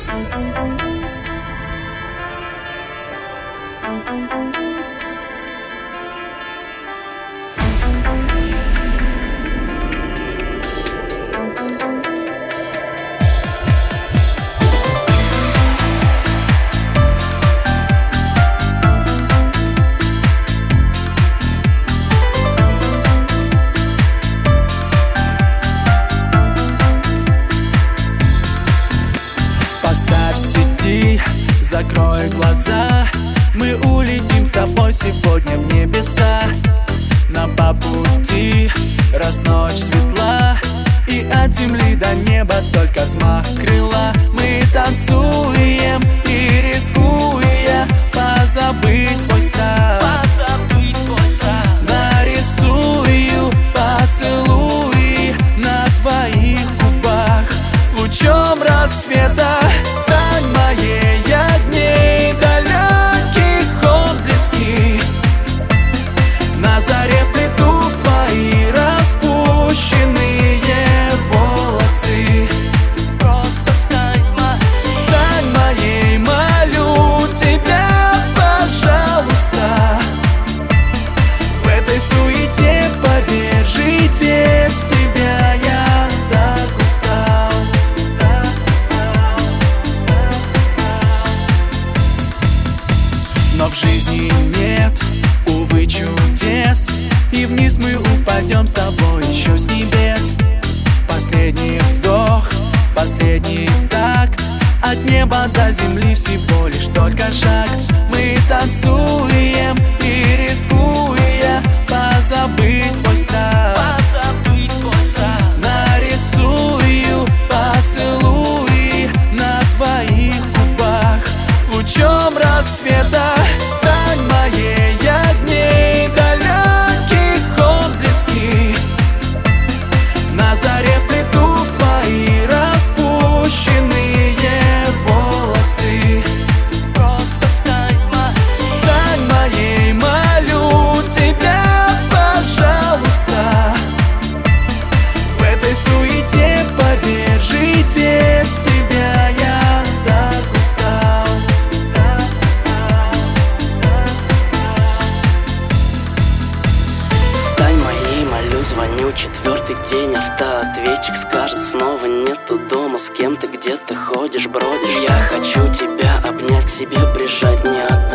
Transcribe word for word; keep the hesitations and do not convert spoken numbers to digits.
Закрой глаза, мы улетим с тобой сегодня в небеса. Нам по пути, раз ночь светла, и от земли до неба только взмах крыла. Мы танцуем и рискуя позабыть свой страх, позабыть свой страх. Нарисую поцелуи на твоих губах лучом рассвета. Стань моей огней далеких отблески, на заре вплету в твои распущенные волосы. Просто стань, стань моей, молю тебя, пожалуйста. В этой суете, поверь, жить без тебя я так устал, так устал, так устал. Но в жизни нет, увы, чудес, и вниз мы упадем с тобой еще с небес. Последний вздох, последний такт, от неба до земли всего лишь только шаг. Мы танцуем и рискуя позабыть свой страх, позабыть свой страх. Нарисую поцелуи на твоих губах лучом рассвета. Стань моей огней далеких отблески, на заре вплету в твои распущенные волосы. Просто стань, стань моей, молю тебя, пожалуйста. В этой суете, поверь, жить без тебя я так устал, так устал, так устал. Стань моей, молю, звоню, четвертый день, автоответчик скажет снова нету дома, с кем ты где-то ходишь, бродишь. Я хочу тебя обнять, себе прижать, не отдать.